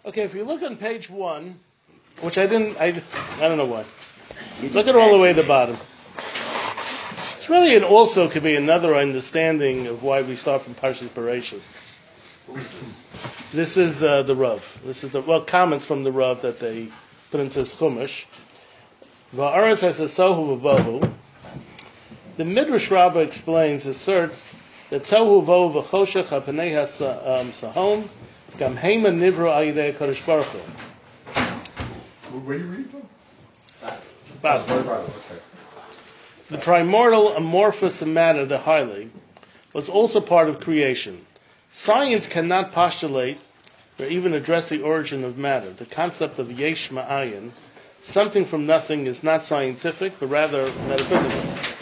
Okay, if you look on page 1, which I don't know why. Look at all the way to the bottom. It's really, it also could be another understanding of why we start from Parshas Bereshis. This is the Rav. This is comments from the Rav that they put into his Chumash. Va'aretz hasasohu v'vohu. The Midrash Rabbah asserts that tohu v'vohu v'choshech ha'panei sahom gam heima nivro ayidei HaKadosh Baruch Hu. Where do you read them? Okay. The primordial amorphous matter, the highly, was also part of creation. Science cannot postulate or even address the origin of matter. The concept of yesh ma'ayin, something from nothing, is not scientific, but rather metaphysical.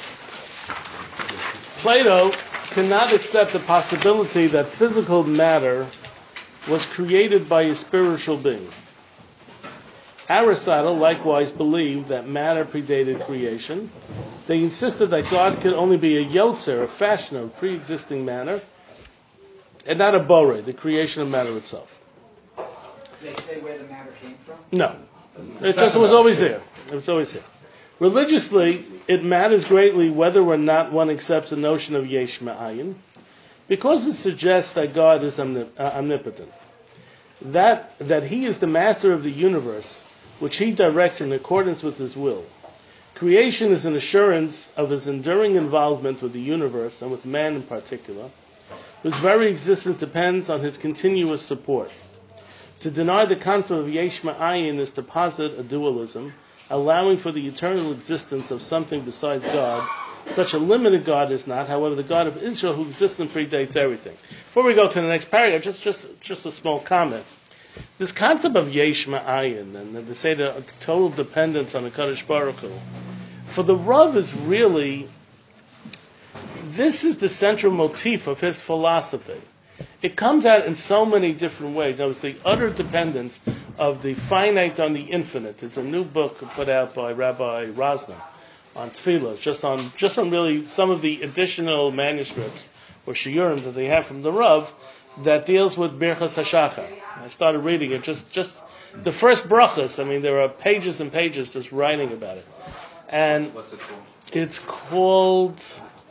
Plato cannot accept the possibility that physical matter was created by a spiritual being. Aristotle likewise believed that matter predated creation. They insisted that God could only be a yotzer, a fashioner of pre-existing matter, and not a borei, the creation of matter itself. Did they say where the matter came from? No. It was always there. It was always here. Religiously, it matters greatly whether or not one accepts the notion of yesh ma'ayin, because it suggests that God is omnipotent. That he is the master of the universe, which he directs in accordance with his will. Creation is an assurance of his enduring involvement with the universe and with man in particular, whose very existence depends on his continuous support. To deny the concept of yesh ma'ayin is to posit a dualism, allowing for the eternal existence of something besides God. Such a limited God is not, however, the God of Israel, whose existence predates everything. Before we go to the next paragraph, just a small comment. This concept of yesh ma'ayin, and they say the total dependence on the Kadosh Baruch Hu, for the Rav is really, this is the central motif of his philosophy. It comes out in so many different ways. That was the utter dependence of the finite on the infinite. It's a new book put out by Rabbi Rosner on Tefillah, just on really some of the additional manuscripts or shiurim that they have from the Rav that deals with Birchas HaShachar. I started reading it, just the first brachas. I mean, there are pages and pages just writing about it. And what's it called? It's called...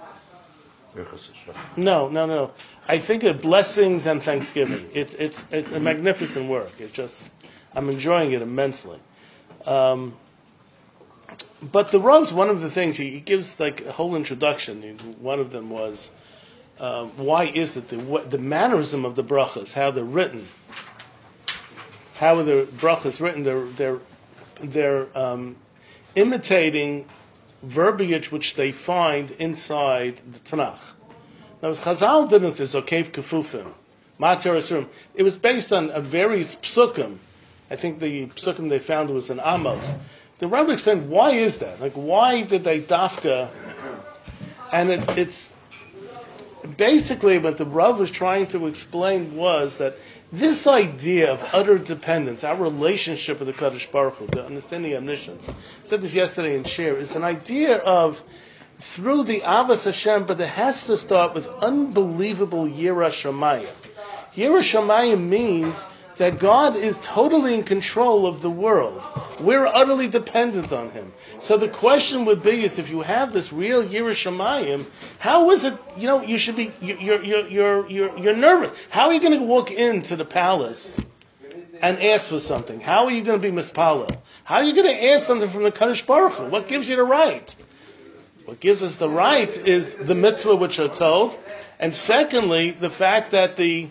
No. I think of Blessings and Thanksgiving. It's a magnificent work. I'm enjoying it immensely. But the Rav's, one of the things, he gives like a whole introduction. One of them was, why is it the mannerism of the brachas, how they're written, how are the brachas written? They're imitating verbiage which they find inside the Tanakh. Now, Chazal didn't say Zokev Kefufim, Matir Asurim. It was based on a various psukim. I think the psukim they found was in Amos. The Rebbe explained why is that? Like, why did they dafka? And it's basically what the Rebbe was trying to explain was that this idea of utter dependence, our relationship with the Kadosh Baruch Hu, the understanding of omniscience, I said this yesterday in Shir, is an idea of through the Avos Hashem, but it has to start with unbelievable Yirah Shamayim. Yirah Shamayim means that God is totally in control of the world. We're utterly dependent on Him. So the question would be: is if you have this real Yirah Shamayim, how is it? You should be. You're nervous. How are you going to walk into the palace and ask for something? How are you going to be mispalel? How are you going to ask something from the Kadosh Baruch Hu? What gives you the right? What gives us the right is the mitzvah which are told, and secondly, the fact that the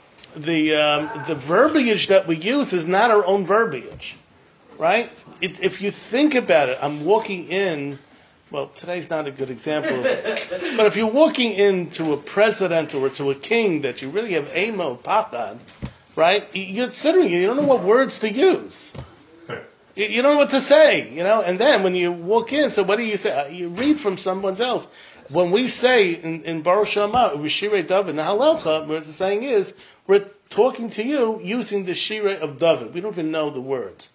verbiage that we use is not our own verbiage, right? If you think about it, I'm walking in. Well, today's not a good example, but if you're walking into a president or to a king that you really have amo pachad, right? You're considering you don't know what words to use. You don't know what to say, and then when you walk in, so what do you say? You read from someone else. When we say in Baruch Shema, V'shirei David, Nahalelcha, what the saying is, we're talking to you using the Shirei of David. We don't even know the words.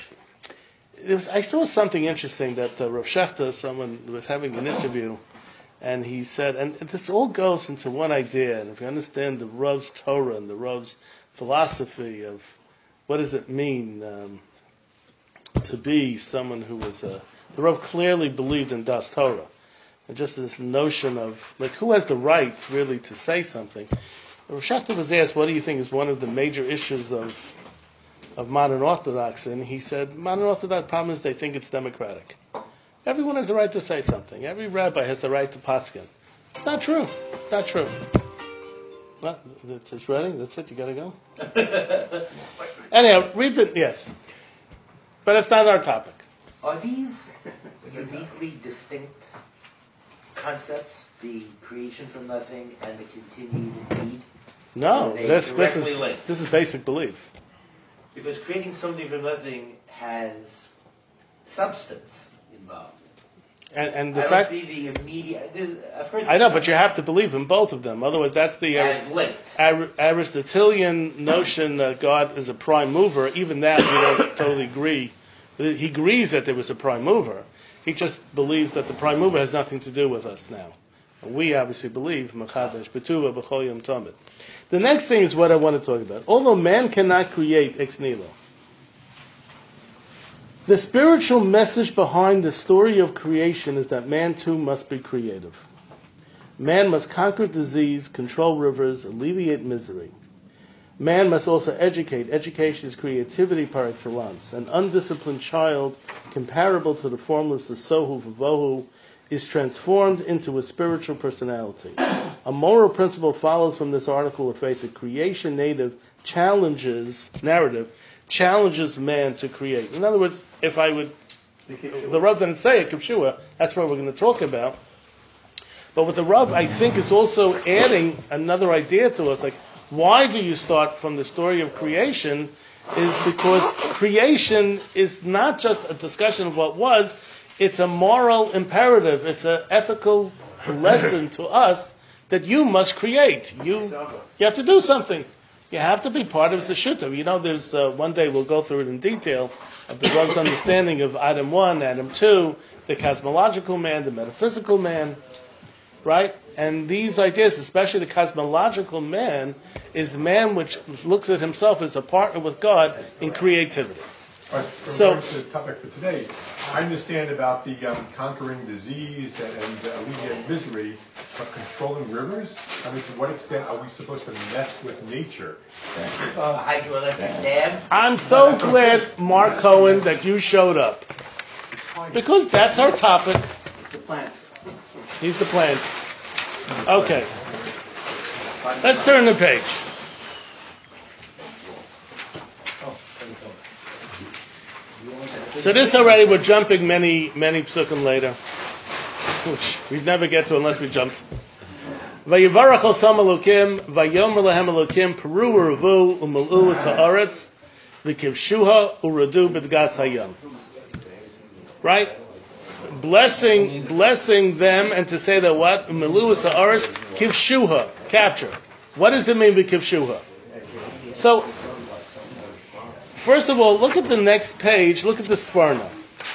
I saw something interesting that Rav Shechta, someone was having an interview, And he said, and this all goes into one idea, and if you understand the Rav's Torah and the Rav's philosophy of what does it mean to be someone who was the Rav clearly believed in Das Torah. And just this notion of, like, who has the right really to say something. Rav Schachter was asked, what do you think is one of the major issues of modern Orthodox? And he said, modern Orthodox problem is they think it's democratic. Everyone has the right to say something. Every rabbi has the right to paskin. It's not true. It's not true. Well, it's ready? That's it? You got to go? Anyhow, read it. Yes. But it's not our topic. Are these uniquely distinct concepts, the creation from nothing and the continued need? No, Are they this directly linked? is basic belief. Because creating something from nothing has substance involved. And the I fact, don't see the immediate. I've heard. I know, but you have to believe in both of them. Otherwise, that's the as linked. Aristotelian notion that God is a prime mover. Even that we don't totally agree. He agrees that there was a prime mover. He just believes that the prime mover has nothing to do with us now. And we obviously believe Machadash Betuva B'chol Yom Tamid. The next thing is what I want to talk about. Although man cannot create ex nihilo, the spiritual message behind the story of creation is that man too must be creative. Man must conquer disease, control rivers, alleviate misery. Man must also educate. Education is creativity par excellence. An undisciplined child, comparable to the formless of Sohu Vavohu, is transformed into a spiritual personality. A moral principle follows from this article of faith. The creation narrative challenges man to create. In other words, if I would, the Rav didn't say it, Kipshua, that's what we're going to talk about. But what the Rav, I think, is also adding another idea to us, like, why do you start from the story of creation? Is because creation is not just a discussion of what was, it's a moral imperative, it's an ethical lesson to us that you must create. You have to do something. You have to be part of the Shuta. You know, there's one day we'll go through it in detail of the Rav's understanding of Adam 1, Adam 2, the cosmological man, the metaphysical man, right? And these ideas, especially the cosmological man, is man which looks at himself as a partner with God in creativity. All right, so, to the topic for today, I understand about the conquering disease and alleviating misery, but controlling rivers? I mean, to what extent are we supposed to mess with nature? Hydroelectric dam. I'm so glad, Mark Cohen, that you showed up. Because that's our topic. The plant. He's the plant. Okay. Let's turn the page. So this already, we're jumping many psukim later, which we'd never get to unless we jumped. Vayivarach al sam elokim, vayomer lehem elokim, peru u'revu u'mal'u es ha'aretz, v'kivshuha u'radu b'dgas hayam. Right? Blessing them, and to say that what? U'mal'u es ha'aretz, kivshuha, capture. What does it mean v'kivshuha? So, first of all, look at the next page. Look at the Sforno.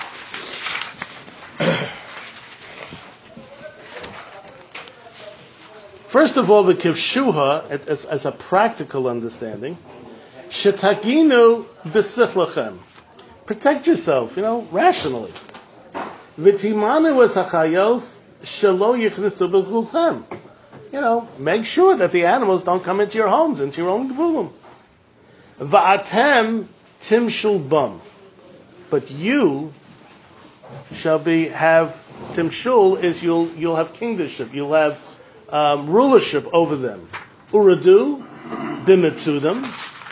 First of all, the Kivshuha, as a practical understanding, Shetaginu b'sichlachem. Protect yourself, rationally. V'timanu es hachayos shelo yichnisu b'gvulchem. Make sure that the animals don't come into your homes, into your own gvulim. Va'atem timshul bum, but you shall have timshul is you'll have kingship, you'll have rulership over them. Uradu b'mitzudam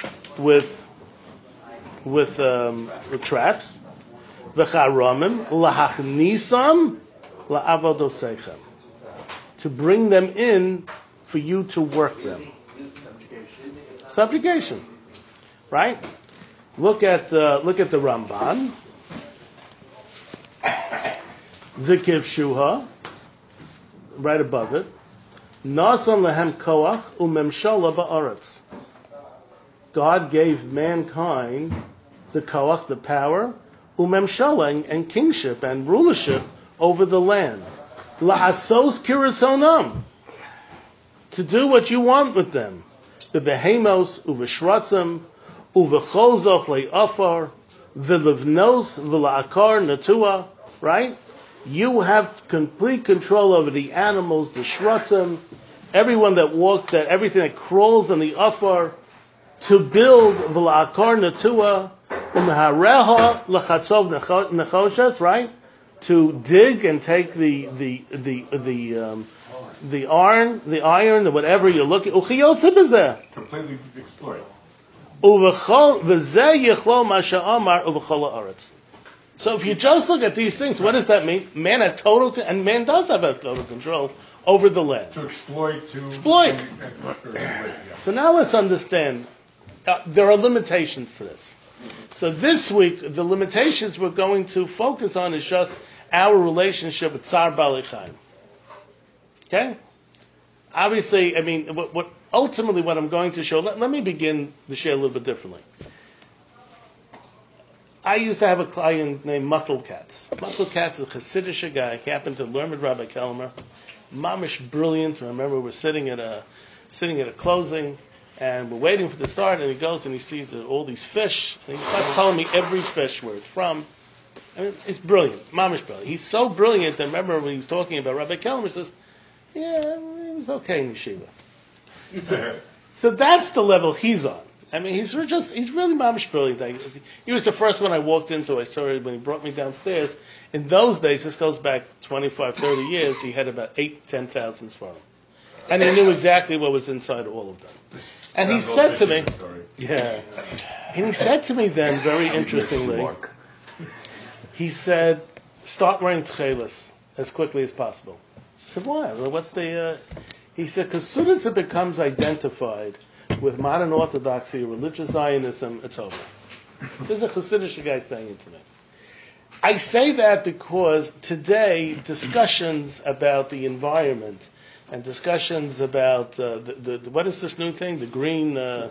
with traps. V'charamim lahachnisam la'avodosechem, to bring them in for you to work them. Subjugation. Right? Look at the Ramban. V'kiv shuha, right above it. Nasan lehem koach u'memshala ba'aretz. God gave mankind the koach, the power, u'memshala, and kingship and rulership over the land. la'asos kirasonam, to do what you want with them. Bebehemos uveshratzim uvecholzoch le'afar v'levnos v'la'akar natua. Right? You have complete control over the animals, the shratzim, everyone that walks, that everything that crawls on the afar, to build v'la'akar natua u'mehareha l'chatzov nechoshes. Right? To dig and take the iron, the whatever you're looking. Uchiyotze b'zeh. Completely explored. Uvechol v'zeh yechlo ma she'amar uvechol haaretz. So if you just look at these things, what does that mean? Man has total, and man does have total control over the land. To exploit. So now let's understand. There are limitations to this. So this week, the limitations we're going to focus on is just our relationship with Tsar Balei Chaim. Okay? Obviously, I mean, what ultimately what I'm going to show, let me begin to share a little bit differently. I used to have a client named Muffel Katz. Muffel Katz is a Hasidic guy. He happened to learn with Rabbi Kelmer. Mamish brilliant. I remember we were sitting at a closing, and we're waiting for the start, and he goes and he sees all these fish, and he starts telling me every fish where it's from. I mean, it's brilliant. Mamish brilliant. He's so brilliant that I remember when he was talking about Rabbi Kelmer, he says, yeah, it was okay in yeshiva. So that's the level he's on. I mean, he's really mamish brilliant. He was the first one I walked into. I saw it when he brought me downstairs. In those days, this goes back 25, 30 years, he had about 10,000 svarim. And he knew exactly what was inside all of them. And he said to me, and he said to me then, very interestingly, he said, start wearing tchelis as quickly as possible. I said, why? Well, what's the... He said, because as soon as it becomes identified with modern orthodoxy, religious Zionism, it's over. This is a Hasidic guy saying it to me. I say that because today discussions about the environment and discussions about what is this new thing? The Green Deal,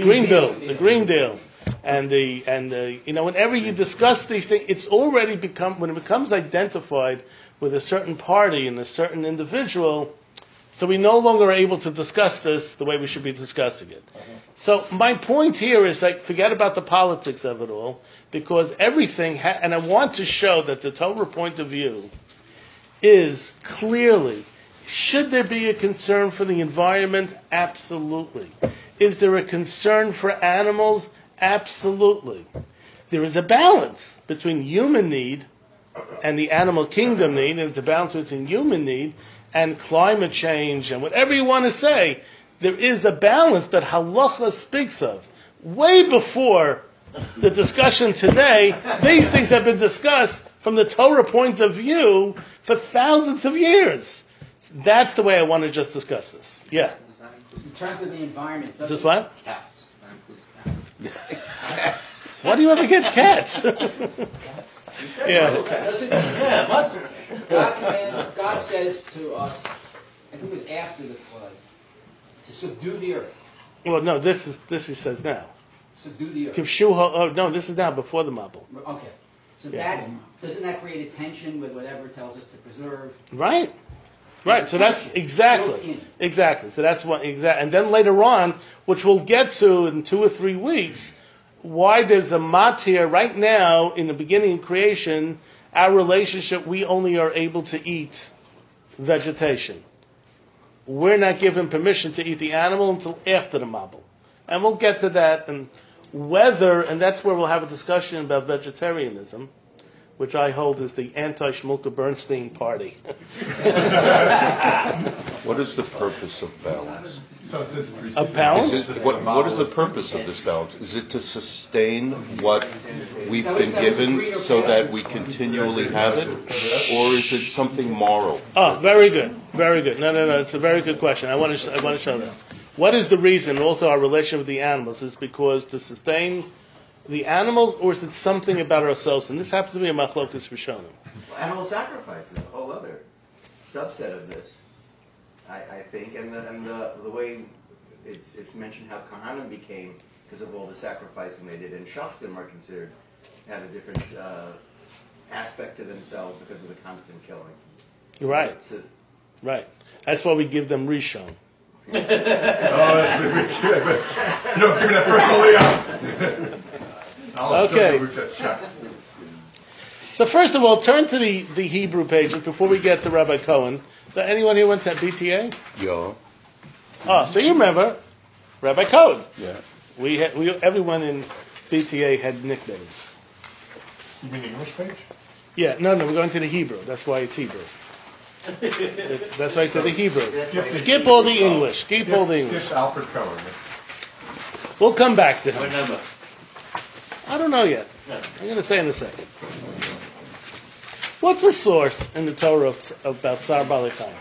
and whenever you discuss these things, it's already when it becomes identified with a certain party and a certain individual. So we no longer are able to discuss this the way we should be discussing it. So my point here is forget about the politics of it all, because everything, and I want to show that the Torah point of view is clearly, should there be a concern for the environment? Absolutely. Is there a concern for animals? Absolutely. There is a balance between human need and the animal kingdom need, and there's a balance between human need and climate change, and whatever you want to say, there is a balance that halacha speaks of. Way before the discussion today, these things have been discussed from the Torah point of view for thousands of years. That's the way I want to just discuss this. Yeah. In terms of the environment, just what? Cats. Cats. Why do you ever get cats? God says to us, I think it was after the flood, to subdue the earth. Well, no, this he says now. Subdue the earth. This is now before the Mabul. Okay. So that, doesn't that create a tension with whatever it tells us to preserve? Right. So that's exactly. So that's what and then later on, which we'll get to in 2 or 3 weeks, why there's a matir right now in the beginning of creation. Our relationship, we only are able to eat vegetation. We're not given permission to eat the animal until after the Mabul. And we'll get to that, and that's where we'll have a discussion about vegetarianism, which I hold is the anti-Shmulka Bernstein party. What is the purpose of balance? A balance? What is the purpose of this balance? Is it to sustain what we've been given so that we continually have it? Or is it something moral? Oh, very good. No. It's a very good question. I want to show that. What is the reason, also our relation with the animals, is because to sustain the animals, or is it something about ourselves? And this happens to be a machlokas rishonim. Well, animal sacrifice is a whole other subset of this, I think, and the way it's mentioned how Kohanim became, because of all the sacrificing they did, and Shachtim are considered to have a different aspect to themselves because of the constant killing. Right. Right. That's why we give them Rishon. Oh, that's good. You don't give me that personally. Okay. So first of all, turn to the Hebrew pages before we get to Rabbi Cohen. Anyone here went to BTA? Yeah. Oh, so you remember Rabbi Cohen? Yeah. We everyone in BTA had nicknames. You mean the English page? Yeah, no, we're going to the Hebrew. That's why it's Hebrew. That's why I said the Hebrew. Skip all the English. Skip all the English. Skip Alfred Cohen. We'll come back to him. What number? I don't know yet. I'm going to say in a second. What's the source in the Torah about Tsar Balei Chaim?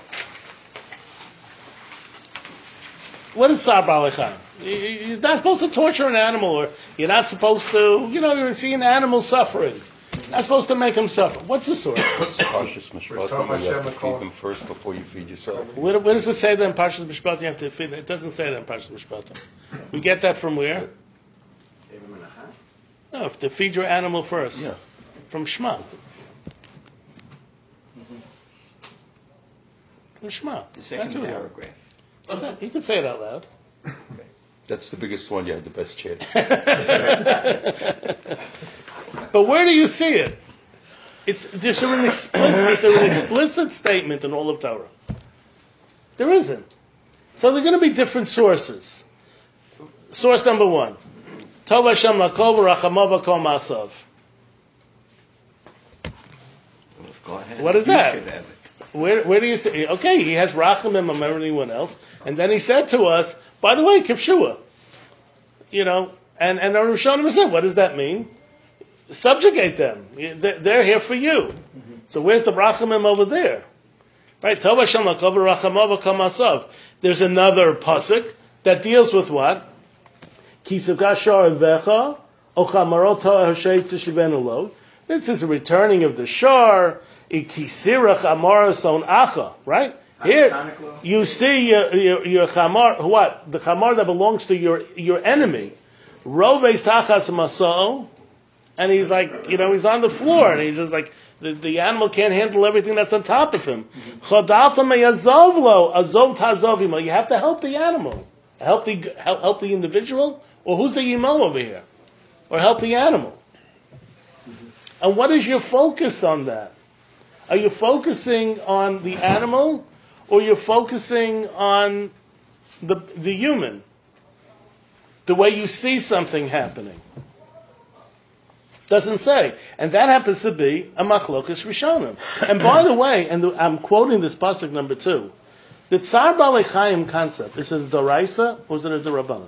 What is Tsar Balei Chaim? You're not supposed to torture an animal, or you're not supposed to, you see an animal suffering. You're not supposed to make him suffer. What's the source? Parshas Mishpatim, you have to feed them first before you feed yourself. Where does it say that in Parshas Mishpatim you have to feed? It doesn't say that in Parshas Mishpatim. We get that from where? No, if to feed your animal first. Yeah. From Shema. From Shema. The second That's paragraph. You can say it out loud. That's the biggest one. You have the best chance. But where do you see it? There's an explicit statement in all of Torah. There isn't. So there are going to be different sources. Source number one. Tov Hashem lakol v'rachamav v'kol masav. What is that? Where do you see? Okay, he has rachamim on everyone else, and then he said to us, by the way, kivshua. And the Rishonim said, what does that mean? Subjugate them. They're here for you. So where's the rachamim over there? Right? Tov Hashem lakol v'rachamav v'kol masav. There's another pasuk that deals with what? This is a returning of the shar. Right? Here, you see your chamar, what? The chamar that belongs to your enemy. And he's like, he's on the floor, and he's just like, the animal can't handle everything that's on top of him. You have to help the animal. Help the individual? Or who's the yimo over here? Or help the animal? And what is your focus on that? Are you focusing on the animal, or you're focusing on the human? The way you see something happening. Doesn't say. And that happens to be a machlokas rishonim. And by the way, I'm quoting this pasuk number 2, the Tsar Balei Chaim concept, is it a Doraisa or is it a Darabanan?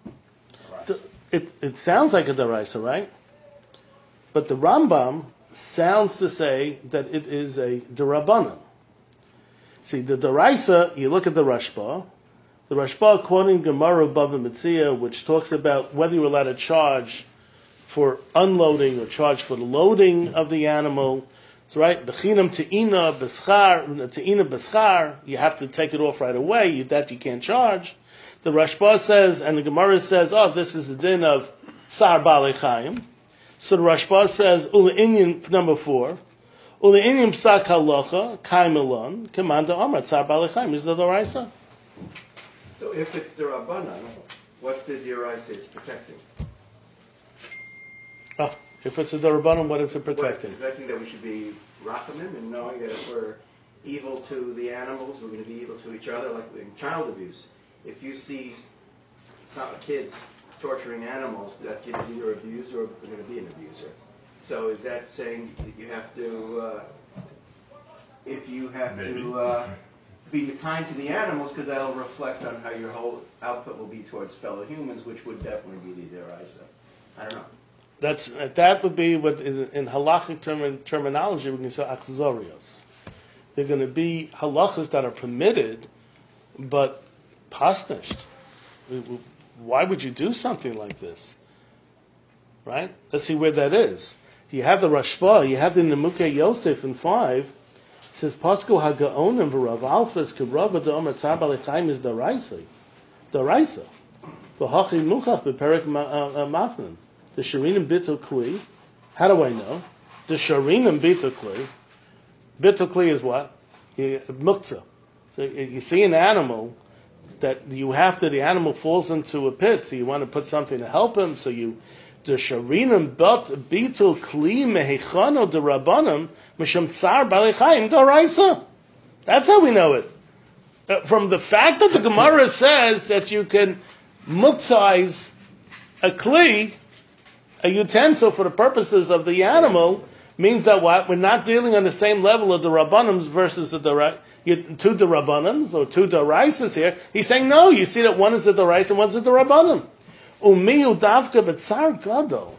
It sounds like a Doraisa, right? But the Rambam sounds to say that it is a Darabanan. See, the Doraisa, you look at the Rashba quoting Gemara Bava Metzia, which talks about whether you're allowed to charge for unloading or charge for the loading of the animal. It's right. Bechinam te'ina b'schar. You have to take it off right away. That you can't charge. The Rashba says, and the Gemara says, this is the din of Tsar Balei Chaim. So the Rashba says, Ula Inyan number 4, Ula Inyan Psak Halacha Kaimelon Kamanda Amar Tsar Balei Chaim is the Doraisa. So if it's the Rabbanan, what did Yorai say it's protecting? If it's a Darabanan, what is it protecting? It's protecting that we should be rachamim, and knowing that if we're evil to the animals, we're going to be evil to each other, like in child abuse. If you see some kids torturing animals, that kid is either abused or going to be an abuser. So is that saying that you have to, be kind to the animals, because that'll reflect on how your whole output will be towards fellow humans, which would definitely be the deraisa. I don't know. That would be what in halachic terminology we can say achzorios. They're going to be halachas that are permitted, but pasnished. Why would you do something like this? Right? Let's see where that is. You have the Rashba, you have the Nemukei Yosef in 5. It says Pasco Hagaonim v'Rav Alfas K'Rava Da'omer Tzar Balei Chaim is Daraisa. V'Hachi Muchach B'Perek Mafnan. The Sharinim Bitul Kli. How do I know? The Sharinim Bitul Kli. Bitul Kli is what? muktzah. So you see an animal that the animal falls into a pit, so you want to put something to help him, so you, the sharinim bitul kli mehechano de rabbanim misham tsar balechayim d'oraisa. That's how we know it. From the fact that the Gemara says that you can muktzaize a kli, a utensil for the purposes of the animal, means that what? We're not dealing on the same level of the Rabbanims versus the two Rabbanims or two Daraisas here. He's saying, no, you see that one is the Darais and one's the Rabbanim. Umiyu davka b'tzar gadol.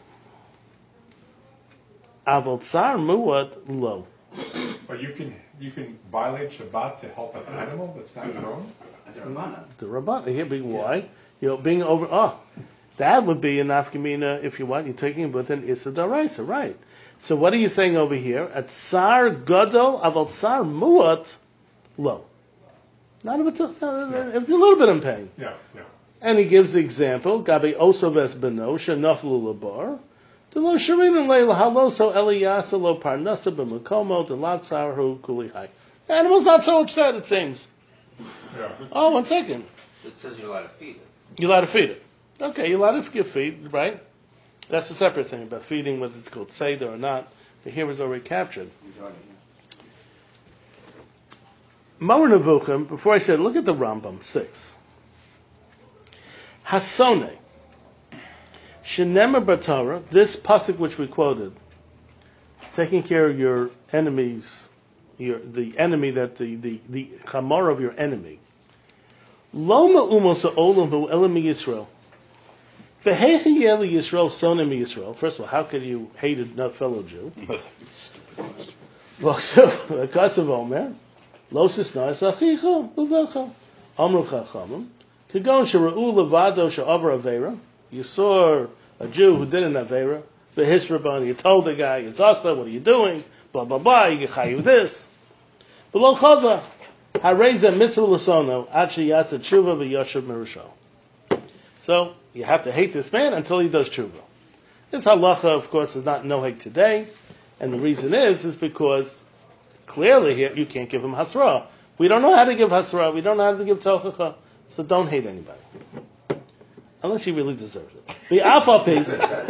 Avol tsar muad lo. But you can violate Shabbat to help an animal that's not your own? The Rabbanim. Here, why? Being over, that would be an afkamina if you want. You're taking it with an Issa Daraisa, right? So what are you saying over here? At Tsar Gadol, Aval Tsar Muat, low. Not if it's a little bit in pain. Yeah. And he gives the example, Gabi Osoves Beno, Shanaflu Labar, Delo Sharin and Leila Haloso Eliyasa Lo Parnasa B'Makomo, Delat Sarhu Kulihai. The animal's not so upset, it seems. Yeah. Oh, 1 second. It says you're allowed to feed it. You're allowed to feed it. Okay, you're allowed to give feed, right? That's a separate thing about feeding, whether it's called Seder or not. The here is already captured. Ma'or Nevuchim, before I said, look at the Rambam, 6. Hasone. Shenemar B'Torah, this pasuk which we quoted, taking care of your enemies, the enemy that the chamor of your enemy. Lo ma'umos ha'olam hu elam Yisrael. V'hechi yeli Yisrael sonim Yisrael. First of all, how could you hate a fellow Jew? Kasav Omer, lo sisna'as achicha uvecha. Amru chachamim. Kagon shera'u levado she'avar avera. You saw a Jew who did an avera. V'his rabban. You told the guy, it's asa, what are you doing? Blah, blah, blah. You chayu this. V'lo chaza. Hareza mitzvah l'sono. Achi yasa tshuva v'yoshev merusho. So, you have to hate this man until he does tshuva. This halacha, of course, is not noheg today. And the reason is because clearly here you can't give him hasra. We don't know how to give hasra. We don't know how to give tochacha. So don't hate anybody. Unless he really deserves it. V'apapi.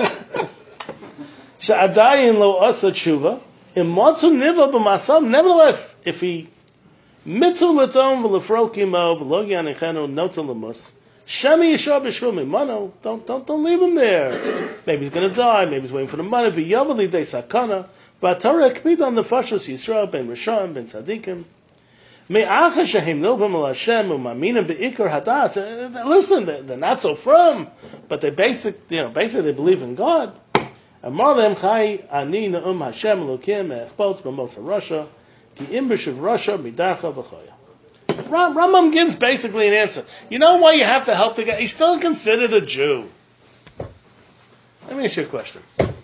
Sha'adayin lo asa tshuva. Imotzu niva b'masam. Nevertheless, if he mitzvah l'tzom v'lefrokimo v'lo yanichenu notza l'mus. Shemi yishar b'shvumi. Mano, don't leave him there. Maybe he's going to die. Maybe he's waiting for the money. V'yavali de sakana. V'atorah ekpid on the fashos Yisrael ben Rishon ben Tzadikim. Me'acha shehim nilvam al Hashem u'mamina be'ikar hadas. Listen, they're not so firm, but they basically they believe in God. Amar lehem chai ani na'um Hashem elokim me'echbots b'motza Russia ki imbish of Russia midarcha v'choya. Rambam gives basically an answer. You know why you have to help the guy? He's still considered a Jew. Let me ask you a question.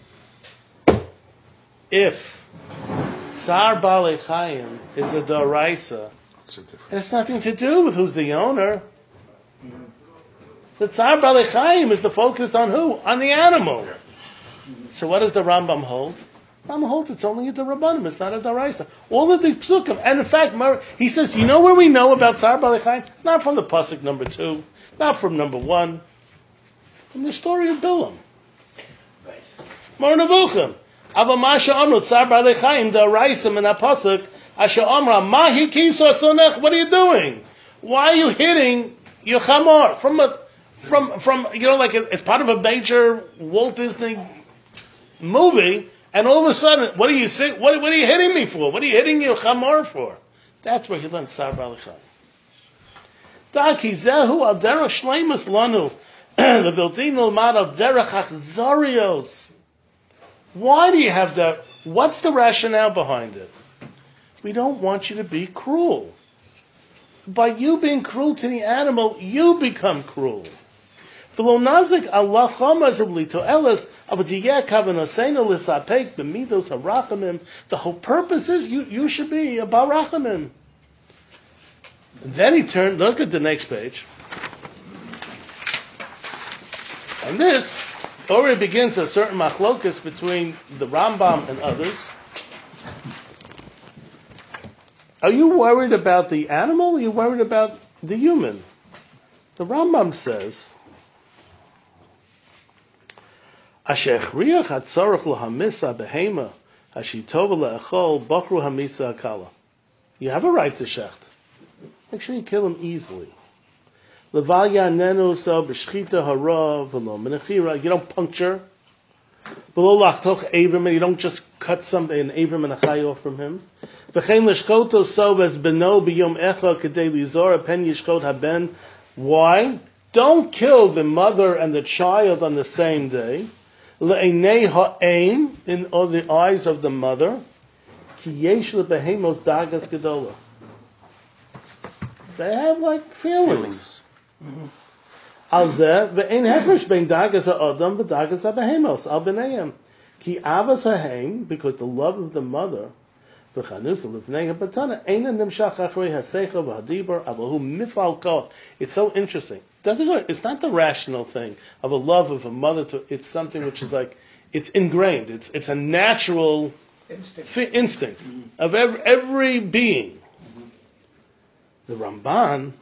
If Tsar Balei Chaim is a Daraisa, it has nothing to do with who's the owner. The Tsar Balei Chaim is the focus on who? On the animal. So what does the Rambam hold? Rambam holds it's only a Rabbanim, it's not a Daraisa. All of these psukim, and in fact, he says, you know where we know about Tsar Balei Chaim? Not from the pasuk number 2, not from number 1, from the story of Bilam. Ma'or Nevuchim. Avamasha Amrut Tsar Balei Chaim Daraisa min pasuk Asha Amra Mahi Kiso Sonech. What are you doing? Why are you hitting your chamor from like it's part of a major Walt Disney movie? And all of a sudden, what are you saying? What are you hitting me for? What are you hitting your chamor for? That's where he learned Tsar Balei Chaim. Daki zehu al derech shleimus lanu the building l'mad al derech achzarios. Why do you have that? What's the rationale behind it? We don't want you to be cruel. By you being cruel to the animal, you become cruel. The whole purpose is you should be a barachamim. And then he turned, look at the next page. And this already begins a certain machlokas between the Rambam and others. Are you worried about the animal or are you worried about the human? The Rambam says, Asher chriach hatzorach lahamisa behema hashitova le'echol bachru hamisa akala. You have a right to shecht. Make sure you kill him easily. Leval yanenu so b'shchita hara v'lo menachira. You don't puncture. V'lo lachtoch avim, and you don't just cut something, an avim and a chay off from him. V'chein l'shchoto so as beno b'yom echa k'dei lizor pen yishchot haben. Why? Don't kill the mother and the child on the same day. Le'enei ha'ein, in all the eyes of the mother. Ki yesh lebehemos dagas gedola. They have like feelings. Al zeh ve'ein hefresh bein dagas ha'adam v'dagas ha'behemos al b'neihem. Ki avas ha'heim, because the love of the mother, v'chanus l'fnei ha'batana, eina nimshach achrei ha'seicha v'hadibar avahu mifal koch. It's so interesting. It's not the rational thing of a love of a mother to, it's something which is like, it's ingrained. It's a natural instinct of every being. The Ramban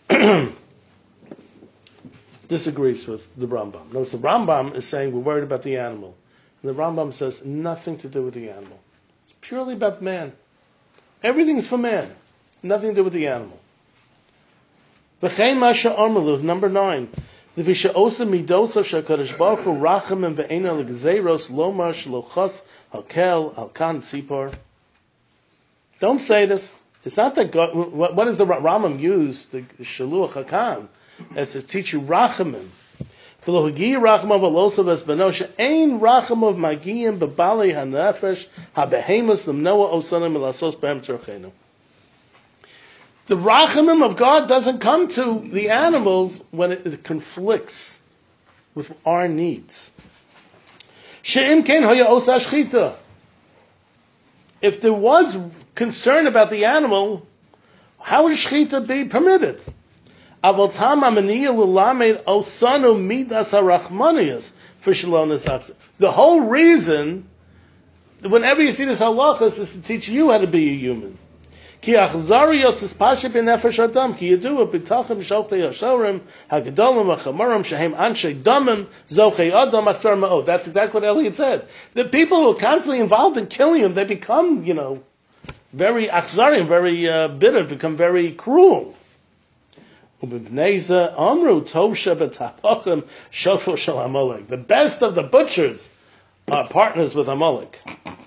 disagrees with the Rambam. Notice the Rambam is saying we're worried about the animal. And the Rambam says nothing to do with the animal. It's purely about man. Everything is for man. Nothing to do with the animal. V'chein masha armalu, number 9. The v'sha'osa midosav sha'kadosh baruch hu rachamim ve'ena l'gzeiros lomar shlochas hakel alkan tzipor. Don't say this. It's not that God. What does the Rambam use, the shaluach hakam, as to teach you rachamim? V'lo hagi rachamim v'losav es benosha ein rachamim magiyim b'balei hanefesh habehemus l'mnoa osanim l'lasos b'hem tzorchenu. The rachamim of God doesn't come to the animals when it conflicts with our needs. She'im ken haya osa shchita. If there was concern about the animal, how would shchita be permitted? Aval tam amaniya l'lamed osanu midas harachmanias for shalom nesatze. The whole reason, whenever you see this halachas, is to teach you how to be a human. Ki achzari yotzis pasha b'nefesh adam, ki yedua b'tachim shochtei yashorim, hagadolim v'chamarim, shehem anshe damim, zochei adam atzar ma'od. That's exactly what Elliot said. The people who are constantly involved in killing him, they become, very achzari, very bitter, become very cruel. Ubibneza amru tosha b'tapachim shofo shel Amalek. The best of the butchers are partners with Amalek.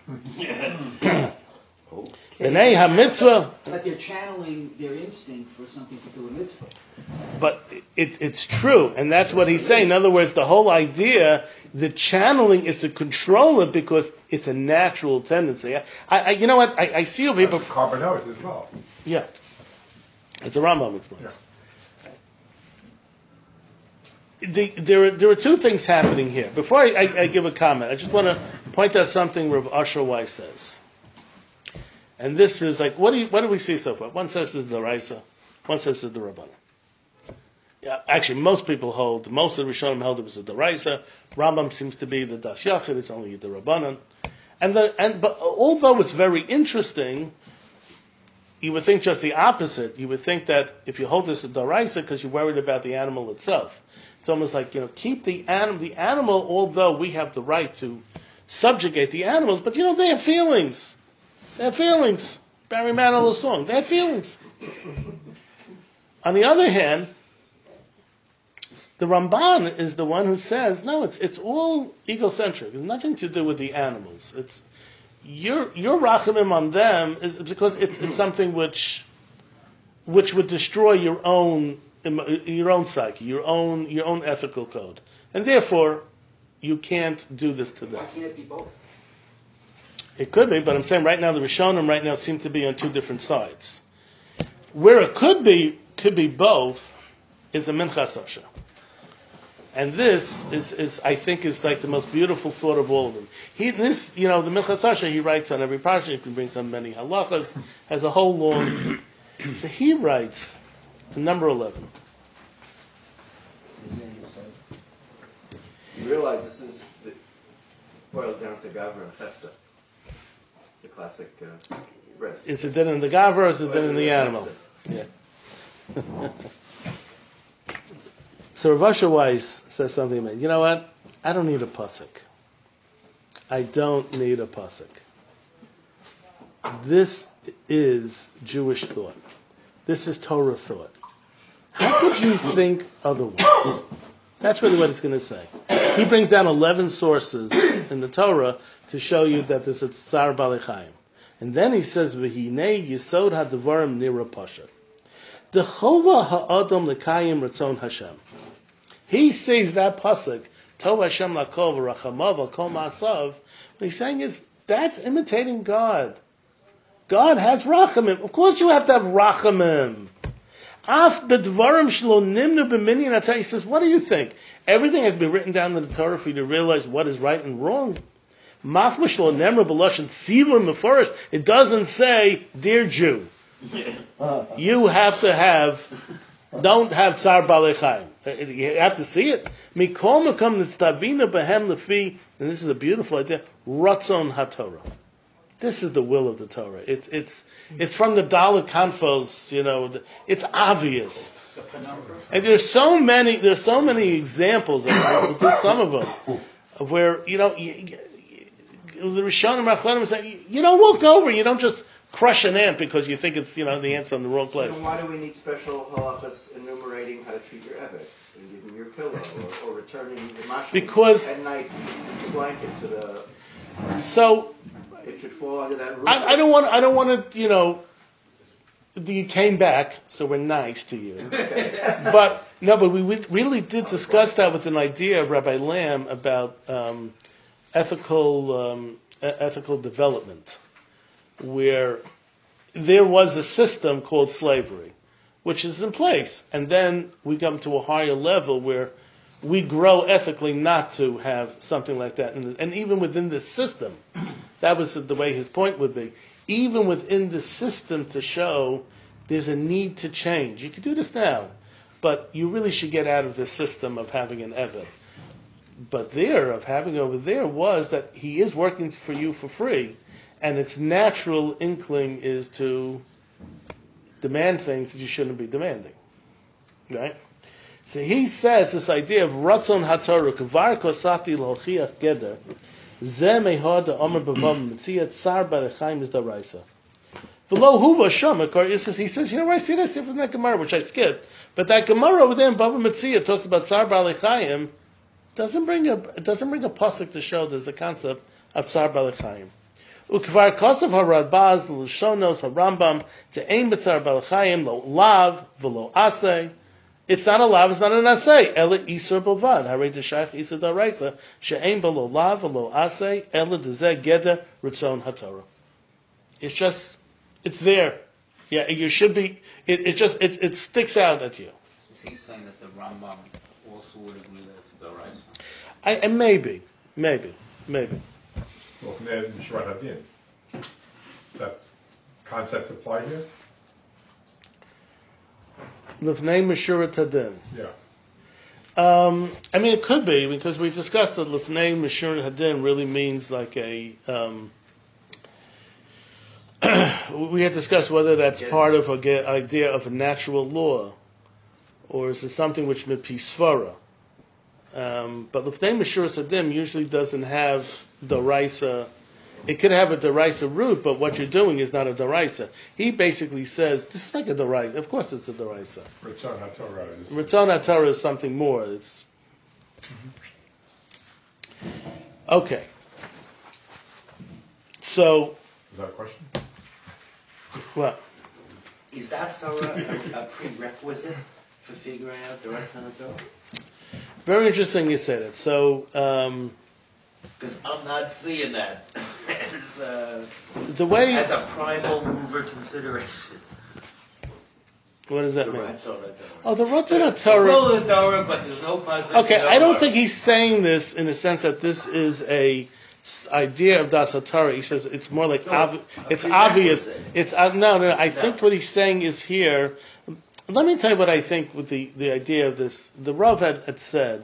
B'nei ha-mitzvah. But they're channeling their instinct for something to do with mitzvah. But it's true, and that's what he's saying. In other words, the whole idea, the channeling is to control it because it's a natural tendency. You know what? I see over here. Carbonite as well. Yeah, it's a Rambam explains. Yeah. There are two things happening here. Before I give a comment, I just want to point out something Rav Asher Weiss says. And this is like, what do we see so far? One says it's the Raisa, one says it's the Rabbanan. Yeah, actually, most of the Rishonim held it was the Raisa. Rambam seems to be the Das Yachid. It's only the Rabbanan. But although it's very interesting, you would think just the opposite. You would think that if you hold this at the Raisa because you're worried about the animal itself, it's almost like keep the animal. The animal, although we have the right to subjugate the animals, but they have feelings. They have feelings. Barry Manilow's song. They have feelings. On the other hand, the Ramban is the one who says, no, it's all egocentric. It's nothing to do with the animals. It's your rachamim on them is because it's something which would destroy your own psyche, your own ethical code, and therefore you can't do this to them. Why can't it be both? It could be, but I'm saying right now the Rishonim right now seem to be on two different sides. Where it could be both is a Minchas Asher. And this is I think is like the most beautiful thought of all of them. The Minchas Asher, he writes on every parsha, he can bring some many halachas, has a whole long. So he writes, number 11. You realize this boils down to Gavra and Chefza. The classic risk. Is it din in the gaver or is it din in the animal? Yeah. So Rav Asher Weiss says something about, you know what? I don't need a pasuk. I don't need a pasuk. This is Jewish thought. This is Torah thought. How could you think otherwise? That's really what it's going to say. He brings down 11 sources in the Torah to show you that this is Tsar Balei And then he says, V'hinei yisod ha'devarim nira pasha. Dechova ha'adam l'kayim ratzon Hashem. He says that pasuk, Tov Hashem lakol v'rachamav kol ma'asav. What he's saying is, that's imitating God. God has rachamim. Of course you have to have rachamim. Af bedvarim shlo nimnu b'minyan atah. He says, what do you think? Everything has been written down in the Torah for you to realize what is right and wrong. Mafma shlo nemra b'lashon tzivur meforish. It doesn't say, dear Jew, you have to have, don't have tsar balei chayim. You have to see it. Mikol mekom nitztavina behem lefi, and this is a beautiful idea, ratzon haTorah. This is the will of the Torah. It's from the Dalet Kanfos, it's obvious. And there's so many examples of it. We'll do some of them, of where, the Rishonim Rachmanim say, you don't walk over, you don't just crush an ant because you think it's, the ant's on the wrong place. So why do we need special halachas enumerating how to treat your evet? And giving your pillow, or returning the mashal at night, the blanket to the... So... It should fall under that roof. I don't want to, you came back, so we're nice to you. But we really did discuss that with an idea of Rabbi Lamb about ethical development, where there was a system called slavery, which is in place, and then we come to a higher level where we grow ethically not to have something like that. And even within the system, that was the way his point would be, even within the system to show there's a need to change. You could do this now, but you really should get out of the system of having an Eved. But of having over there was that he is working for you for free, and its natural inkling is to demand things that you shouldn't be demanding. Right? So he says this idea of Ratzon HaTorah, Kvar Kosati L'Hochiach Geder, Zeh Mehad Omer B'vam Mitziyah Tsar B'Rechaim is Daraisa. Below Huva Shomakar, he says, I see that from that Gemara, which I skipped, but that Gemara over there in Bava Mitziyah talks about Tsar B'Rechaim, doesn't bring a pasuk to show there's a concept of Tsar B'Rechaim. Ukvar Kosav HaRadbaz L'Shonos HaRambam Te'ein B'Tsar B'Rechaim Lo Lav V'Lo Aseh. It's not a lav, it's not an asay. Ela isur b'vad. Harei d'shayach isur d'araisa. She'ein b'lo lav v'lo asay. Ela d'zeh geder ritzon haTorah. It's there. Yeah, you should be. It sticks out at you. Is he saying that the Rambam also would agree that it's d'oraisa? Maybe. Well, from there, Mishurat Hadin. That concept apply here? Lifnei Meshurat Hadin. Yeah. It could be, because we discussed that Lifnei Meshurat Hadin really means like a. We had discussed whether that's part of an idea of a natural law, or is it something which mipi svara. But Lifnei Meshurat Hadin usually doesn't have daraisa. It could have a daraisa root, but what you're doing is not a daraisa. He basically says, this is like a daraisa. Of course it's a daraisa. Ratzon HaTorah is... Ratzon HaTorah is something more. It's... Okay. So... Is that a question? What? Is that a prerequisite for figuring out the Ratzon HaTorah? Very interesting you say that. So... Because I'm not seeing that the way as a primal mover consideration. What does that The mean? Ratzon HaTorah. Oh, the Ratzon The HaTorah. will of Torah, but there's no positive. Okay, I don't think he's saying this in the sense that this is a idea of Das HaTorah. He says it's more like it's obvious. It's no. I think what he's saying is here. Let me tell you what I think with the idea of this. The Rav had said.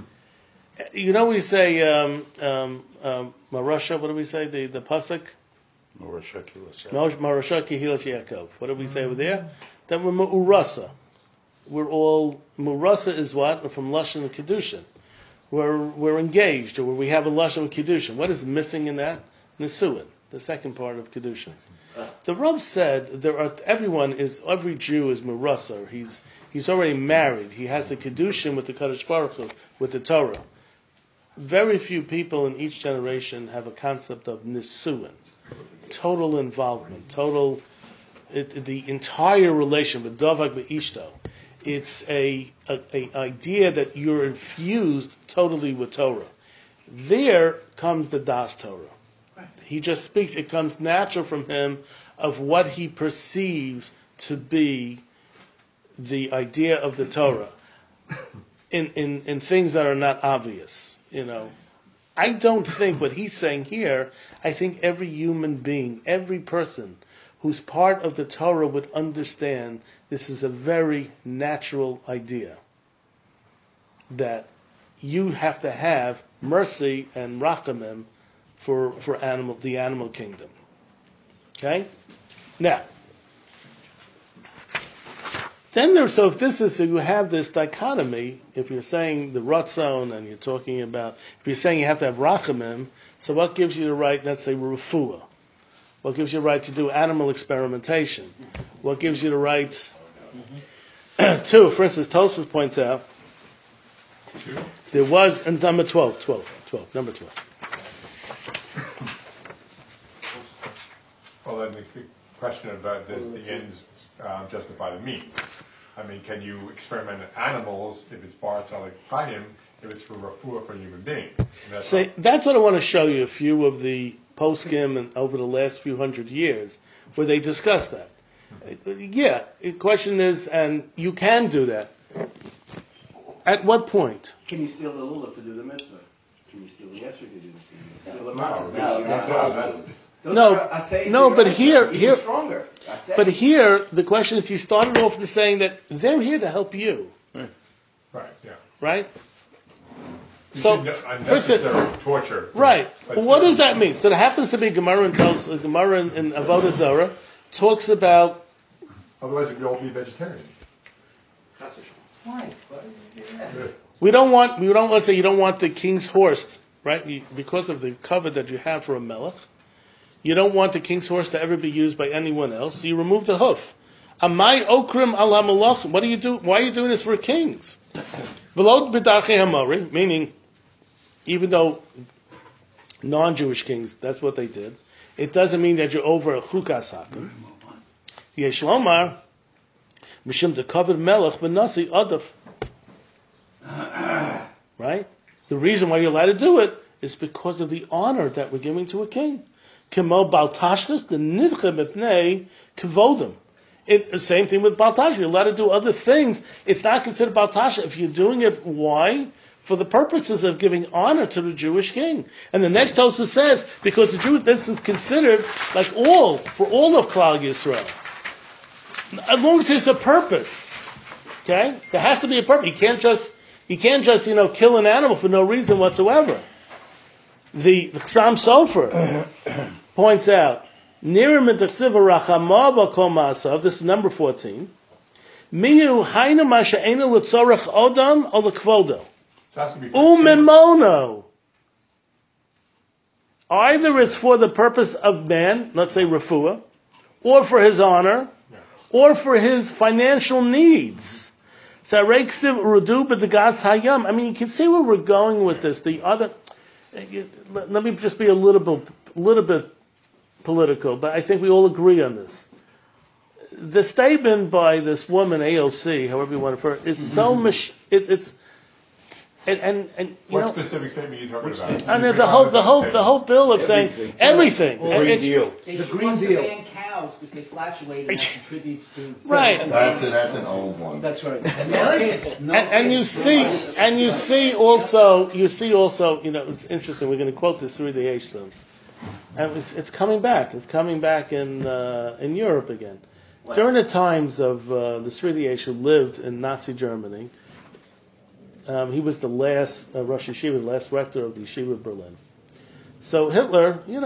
We say Marusha. What do we say? The pasuk. Morashah Kilas. Marashah Kehilas Yaakov. What did we say over there? That we're Mu'urasa. We're all, Mu'urasa is what? From Lashon and Kedushin. We're engaged, or we have a Lashon and Kedushin. What is missing in that? Nesuin, the second part of Kedushin. The Rav said every Jew is Mu'urasa. He's already married. He has a Kedushin with the Kadosh Baruch Hu, with the Torah. Very few people in each generation have a concept of Nesuin. Total involvement, the entire relation with Dovak Be'ishto. It's a idea that you're infused totally with Torah. There comes the Das Torah. He just speaks, it comes natural from him of what he perceives to be the idea of the Torah in things that are not obvious, I don't think what he's saying here, I think every human being, every person who's part of the Torah would understand this is a very natural idea. That you have to have mercy and rachamim for the animal kingdom. Okay? Now, so if you have this dichotomy, if you're saying the Ratzon and you're talking about, if you're saying you have to have Rachamim, so what gives you the right, let's say, Refuah? What gives you the right to do animal experimentation? What gives you the right to, for instance, Tosfos points out, there was, in number 12, number 12. Well, then the question about does the ends justify the means? I mean, can you experiment with animals if it's bar tzalik chayim, if it's for refuah for a human being? That's what I want to show you, a few of the poskim and over the last few hundred years, where they discuss that. Yeah, the question is, and you can do that. At what point? Can you steal the lulav to do the mitzvah? Can you steal the esrog to do the mitzvah? Steal the matzah? No, but here, stronger. But here, the question is, he started off with saying that they're here to help you. Right, yeah. Right? So, unnecessary torture. Right. Well, what does that mean? So there happens to be Gemara in Avodah Zarah talks about. Otherwise, we could all be vegetarians. Why? Let's say you don't want the king's horse, right? Because of the cover that you have for a melech. You don't want the king's horse to ever be used by anyone else, so you remove the hoof. Amai okrim ala malach. What do you do? Why are you doing this for kings? V'lo b'darchei hamori, meaning, even though non-Jewish kings, that's what they did, it doesn't mean that you're over a chukas hakim. Yesh lomar, mishum dekavod melech v'nasi adaf. Right? The reason why you're allowed to do it is because of the honor that we're giving to a king. Kemo baltashkas the nidche mepnei kvodim. The same thing with baltasha. You're allowed to do other things. It's not considered baltasha if you're doing it. Why? For the purposes of giving honor to the Jewish king. And the next Tosfos says because the Jew, this is considered like for all of Klal Yisrael. As long as there's a purpose, okay, there has to be a purpose. You can't just kill an animal for no reason whatsoever. The Chassam Sofer points out, this is number 14. Mihu hainu masha'enu l'tzorech odam o l'kvodo. Umemono. Either it's for the purpose of man, let's say refuah, or for his honor, or for his financial needs. I mean, you can see where we're going with this. Let me just be a little bit political, but I think we all agree on this. The statement by this woman, AOC, however you want to refer, is so much. What specific statement are you talking about? And the whole bill of saying everything. They Green Deal. Ban cows because they flatulate and that contributes to right. That's an old one. That's right. And you see also, it's interesting. We're going to quote this through the H soon, and it's coming back. It's coming back in Europe again. Wow. During the times of the Sri H who lived in Nazi Germany. He was the last Rosh Yeshiva, the last rector of the Yeshiva of Berlin. So Hitler,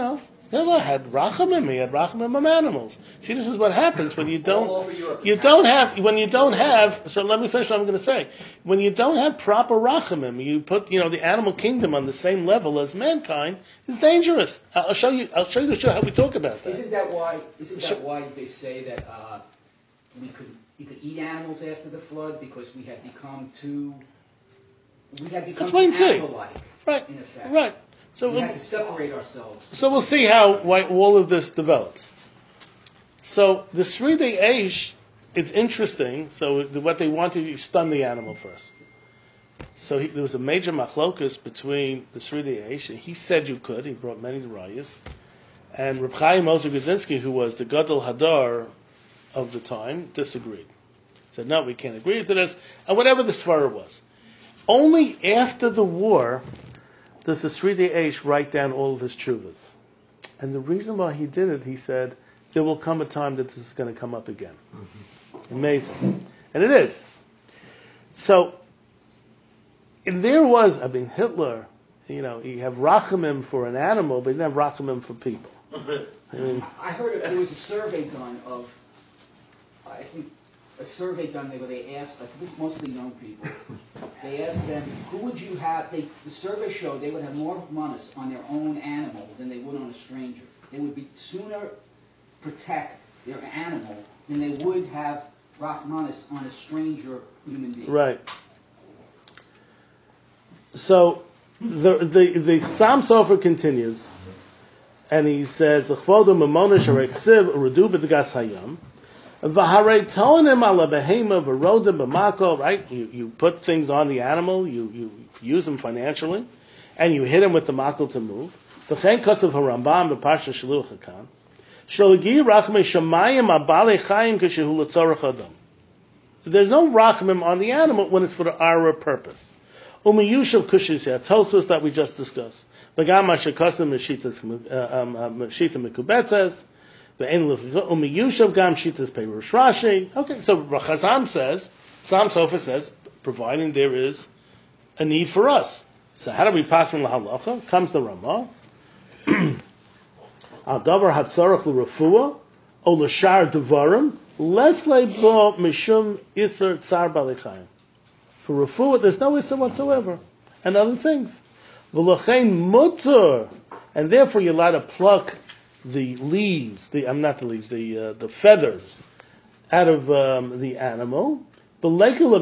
No, had rachamim. He had rachamim on animals. See, this is what happens when you All over don't. Europe. When you don't have. So let me finish what I'm going to say. When you don't have proper rachamim, you put the animal kingdom on the same level as mankind. Is dangerous. I'll show you how we talk about that. Isn't that why they say that we could eat animals after the flood because we had become too animal-like, Right. in effect. Right. So we had to separate ourselves. So we'll see how all of this develops. So the Sridei Eish, it's interesting. So what they wanted, you stun the animal first. So there was a major machlokus between the Sridei Eish, and he said you could. He brought many rayas, and Reb Chaim Ozer Gudzinski, who was the Gadol Hadar of the time, disagreed. Said no, we can't agree to this, and whatever the svara was. Only after the war does the Sridei Eish write down all of his tshuvas. And the reason why he did it, he said, there will come a time that this is going to come up again. Mm-hmm. Amazing. And it is. So, and there was, Hitler, you have rachamim for an animal, but he didn't have rachamim for people. I heard there was a survey done of, I think, where they asked, I think it's mostly young people, they asked them, who would you have, the survey showed they would have more manas on their own animal than they would on a stranger. They would be sooner protect their animal than they would have rachmanis on a stranger human being. Right. So, the Sam Sofer continues, and he says, L'chvodo memonish hareksiv uredu b'dgas hayam, V'harei tonim ala behema v'roda b'mako, right? You put things on the animal, you use them financially, and you hit him with the mako to move. V'chein kosav harambam b'parsha shaluch hakan. Shalagi rachmei shamayim abalei chayim kashehu l'tzorach adam. There's no rachmim on the animal when it's for our purpose. Umiyushav kushis here, Tosfos that we just discussed. V'gam asher kosav meshita mekubetzes. Okay, so Chazam says, Sam Sofer says, providing there is a need for us. So how do we pass in lahalacha? Comes the Ramah. Al davar hatzarach l'rafua o l'shar devarim les leibo mishum iser tzar balichayim. For rafua, there's no iser whatsoever, and other things. V'lochein mutter, and therefore you're allowed to pluck the leaves, the feathers out of the animal. Then there's no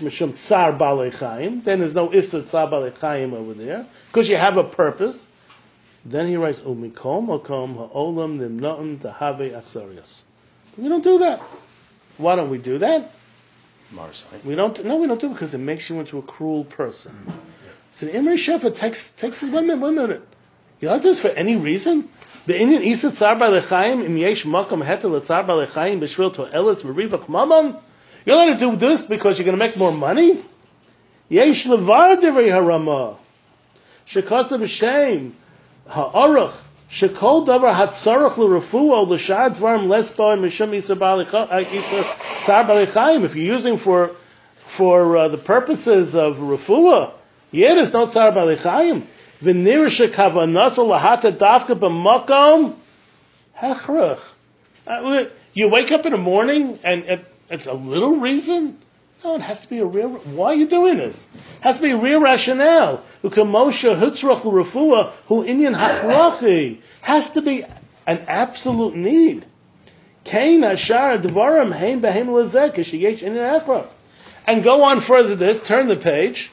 Isra Tsar Balei Chaim over there, because you have a purpose. Then he writes, Umikom Okom Ha'olam Nimna'im Tahave Achsarias. We don't do that. Why don't we do that? Marsai. We don't do it because it makes you into a cruel person. So the Imre Shefa takes 1 minute. You like this for any reason? The Indian Isa Tzar Balechaim im Yesh Makam Hetel Tzar Balechaim B'Shvil To'elis Merivach Mamon. You're going to do this because you're going to make more money? Yesh Levar Divrei Harama Shekasa B'Shem Ha'arach Shekol Davar Hatzarach L'Refuah L'Shad Dvarim Lesba Mishum Isa Tzar Balechaim. If you're using for the purposes of Refuah, there's no Tzar Balechaim. V'nirisha kavanaso lahata dafka b'makom hechrach. You wake up in the morning and it's a little reason? No, it has to be a real. Why are you doing this? It has to be a real rationale. U'kamosha hutzrach l'refuah hu inyan hachrachi. Has to be an absolute need. Kain ashar dvarim hein behem lezek sheyesh inyan hachrach. And go on further. This. Turn the page.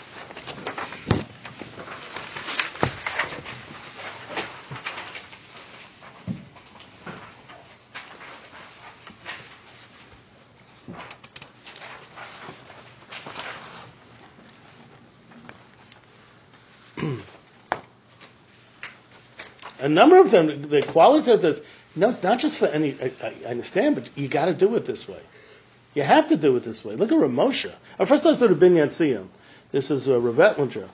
A number of them, the quality of this, it's not just for any, I understand, but you got to do it this way. You have to do it this way. Look at Ramosha. First let's do the Binyan Siyam. This is Rav Etlinger.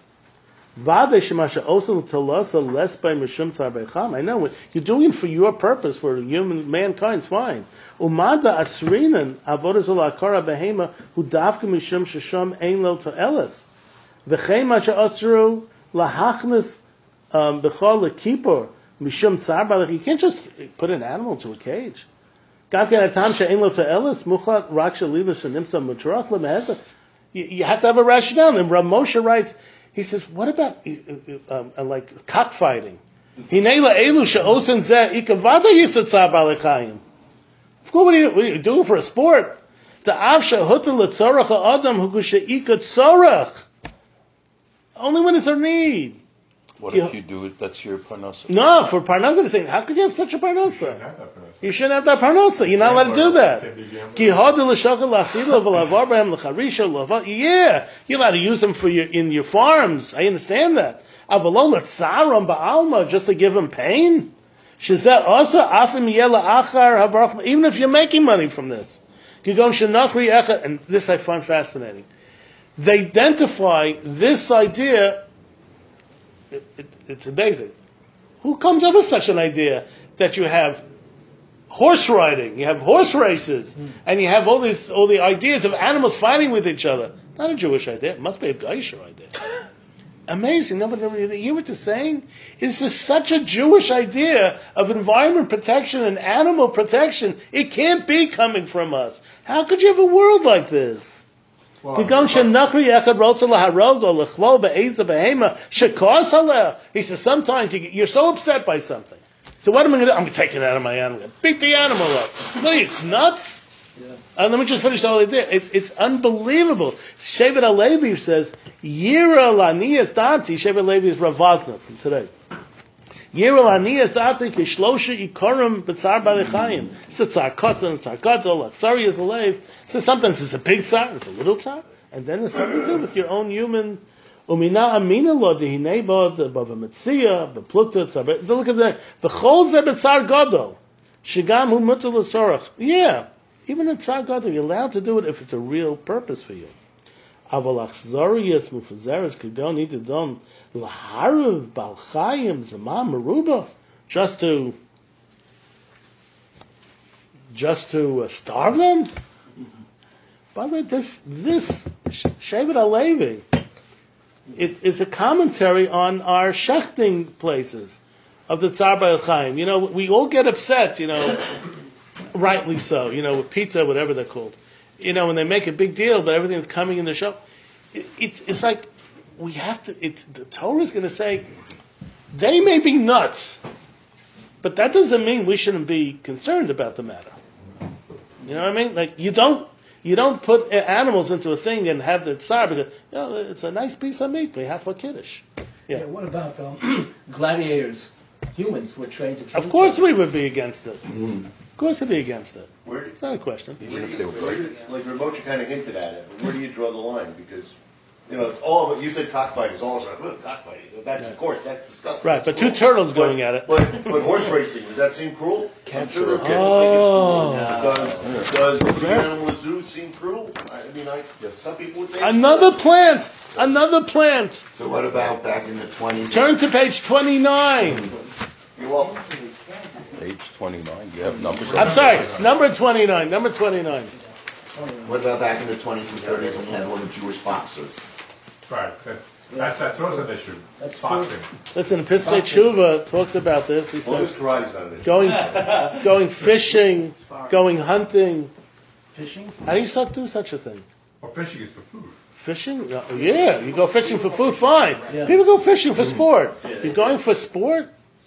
I know, you're doing it for your purpose, for mankind's fine. Umada asrinan avodah akara behema hu davka mishum shesham ein lo to'eles. V'chein ma she'asru lahachnis b'chol lekipor Mishum tsar balech. You can't just put an animal into a cage. You have to have a rationale. And Rav Moshe writes, he says, what about like cockfighting? Of course, what are you doing for a sport? Only when it's a need. What if you do it? That's your parnasa. No, for parnasa, they're saying, how could you have such a parnasa? You shouldn't have that parnasa. You're not allowed to do that. Yeah, you're allowed to use them for in your farms. I understand that. Just to give them pain? Even if you're making money from this. And this I find fascinating. They identify this idea. It's amazing. Who comes up with such an idea that you have horse riding, you have horse races, and you have all the ideas of animals fighting with each other? Not a Jewish idea. It must be a Geisher idea. Amazing. Nobody ever hear what they're saying? This is such a Jewish idea of environment protection and animal protection. It can't be coming from us. How could you have a world like this? He says sometimes you're so upset by something. So what am I going to do? I'm going to take it out of my animal. I'm going to beat the animal up. What are you, nuts? Yeah. Let me just finish all idea. It's unbelievable. Shevet HaLevi says, Yira Laniyas Dati. Shevet HaLevi is Rav Vosner from today. Yira Laniyas Dati Kishlosha Ikorim B'tzar Balechayim. It's a tzar kotan, tzar gadol, Aksari is a lave. So sometimes it's a big tzar, it's a little tzar, and then there's something to do with your own human. Umina Amina Lo Dehinei Bod Bava Metzia Beplukta Tzar. Look at that. V'chol Ze B'tzar Gadol Shigam Hu Mutal L'Sorach. Yeah. Even in Tzar Gadol, you're allowed to do it if it's a real purpose for you. Aval achzorius mufazeres kagon itadon laharuv balchayim zamam meruba, just to starve them. By the way, this Shevet HaLevi, it is a commentary on our shechting places of the Tzar Ba'al Chaim. You know, we all get upset, rightly so, with pizza, whatever they're called. When they make a big deal, but everything's coming in the show. It's like, we have to, the Torah is going to say, they may be nuts, but that doesn't mean we shouldn't be concerned about the matter. You know what I mean? Like, you don't put animals into a thing and have the tsar because, it's a nice piece of meat we have for Kiddush. Yeah. What about gladiators? Humans were trained to kill. Of course we would be against it. Of course we'd be against it. It's not a question. Like Ramocha kind of hinted at it, but where do you draw the line? Because, it's all, you said cockfighting is all about cockfighting. That's, of course, that's disgusting. Right, but two turtles going at it. But horse racing, does that seem cruel? Cancer. I'm sure there are kids who think it's cruel. Does the animal in the zoo seem cruel? Some people would say Another plant. So what about back in the 20s? Turn to page 29. You're welcome. Page 29. You have numbers. I'm sorry, number 29. What about back in the 20s and 30s when you had all the Jewish boxers? Right. That's also an issue. That's boxing. Listen, Piskei Tshuva talks about this. He says going fishing, going hunting. Fishing? How do you do such a thing? Well, fishing is for food. Fishing? Yeah, you go fishing for food, fine. Yeah. People go fishing for sport. You're going for sport?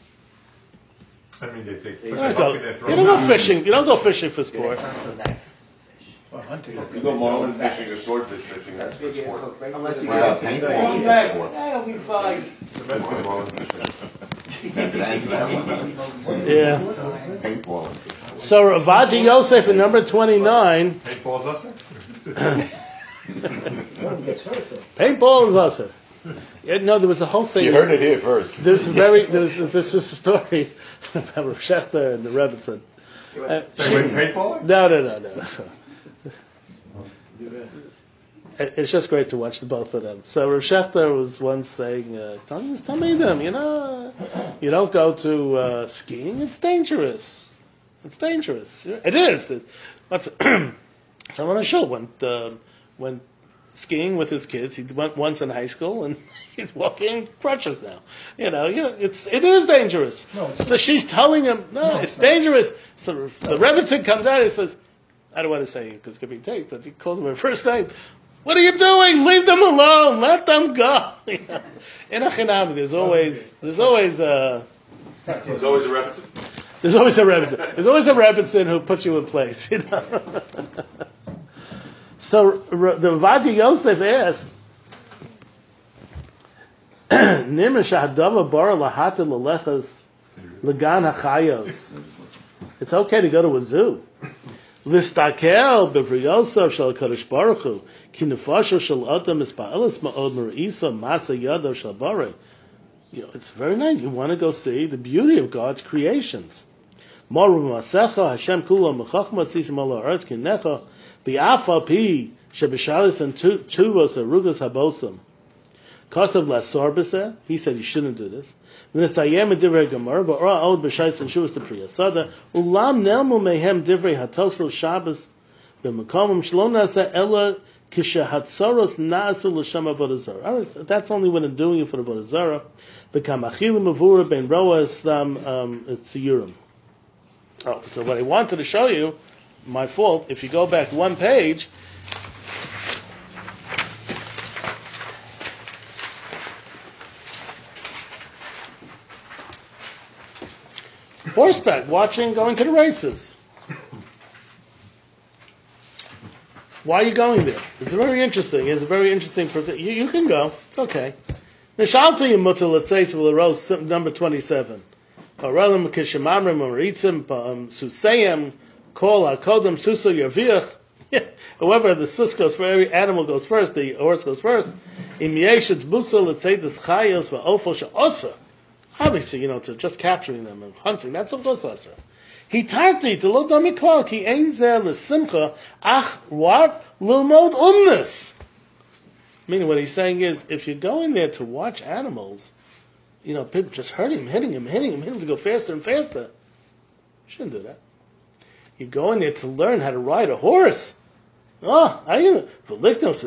I mean, they you don't go fishing. You don't go fishing for sport. You go marlin fishing or swordfish fishing, that's for sport. Unless you got paintball. That'll be fine. Yeah. Paintball. So Ravaji Yosef in number 29. Paintball is us? Paintball is us. Yeah, no, there was a whole thing. You heard it here first. This is a story about Rav Shechter and the Rebbetzin. Paintball? No. It's just great to watch the both of them. So Rav Shechter was once saying, telling them, you don't go to skiing. It's dangerous. It is. So I want to show when skiing with his kids. He went once in high school, and he's walking crutches now. It is dangerous. No, it's So she's telling him, no, it's dangerous. So the Rebbetzin comes out and says, I don't want to say it because it's going to be taped, but he calls him by first name. What are you doing? Leave them alone. Let them go. In a Chinam, there's always There's always a Rebbetzin. There's always a Rebbetzin who puts you in place. So the Vadi Yosef asked, Nimr shahadava bar lahata lelechas legan hachayos. It's okay to go to a zoo. Vistakel b'Pri Yosef shel Kadosh Baruch Hu ki nefasho shel adam mispa'eles ma'od merisa masa yado shel barei. It's very nice. You want to go see the beauty of God's creations. Moru b'masecha Hashem kula mechachma sisim ala haaretz kinecha bi'afa pi shebishalis and tuvos arugas habosam. Kasav lasor b'seh. He said you shouldn't do this. V'nisayem divrei gemara v'ora od b'shais and shuvas t'priyasada ulam nelmu mehem divrei hatosel Shabbos b'mekomim shlo nasa ela kishehatzoros naasu l'shem avodah zarah. That's only when I'm doing it for the avodah zarah. Become achilim avura ben roa estam tziyurim. Oh, so what I wanted to show you, my fault, if you go back one page, horseback, going to the races. Why are you going there? It's very interesting. It's a very interesting person. You can go. It's okay. Nishalti Mutter, let's say, so the rose number 27. Paralim Kishamamrim Maritzim Susayim Kol Hakodem Suso Yaviach. However, the sus goes for every animal goes first, the horse goes first. In Mieshitz Busa, let's say this Chayos for Ofel Sha'osa. Obviously, to just capturing them and hunting, that's of course also. He tarti to lo dami klal ki ein zeh l'simcha ach what l'mod umnes. Meaning what he's saying is, if you're going there to watch animals, people just hitting him to go faster and faster. You shouldn't do that. You're going there to learn how to ride a horse. Oh, you're doing it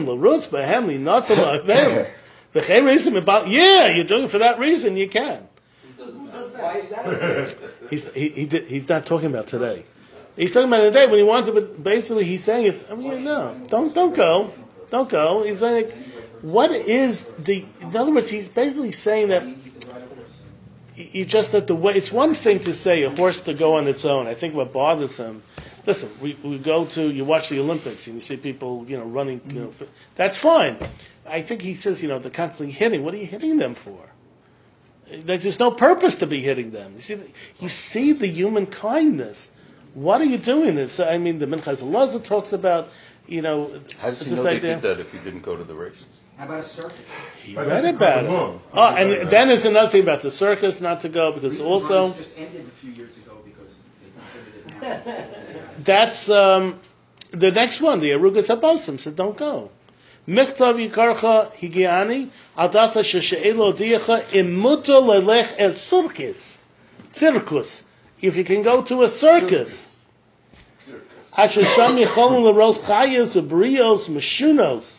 for that reason, you can. Why is that? He's not talking about today. He's talking about today when he wants it, but basically he's saying is, no, don't go. Don't go. He's saying, what is in other words, he's basically saying that you just that the way, it's one thing to say a horse to go on its own. I think what bothers him, listen, we you watch the Olympics and you see people, running, that's fine. I think he says, they're constantly hitting. What are you hitting them for? There's no purpose to be hitting them. You see the human kindness. What are you doing this? The Minchas Elazar talks about, How does he know they did that if he didn't go to the races? How about a circus? He read about it. Oh, and then there's another thing about the circus not to go because also just ended a few years ago because they considered it now. That's the next one. The Arugas Habosim said don't go. Michtav Yikarcha Higiani Adasa Shesheelo Diacha Imuto Lelech El Circus. If you can go to a circus. Ashasham Yicholun Leros Chayos Ubrios Meshunos.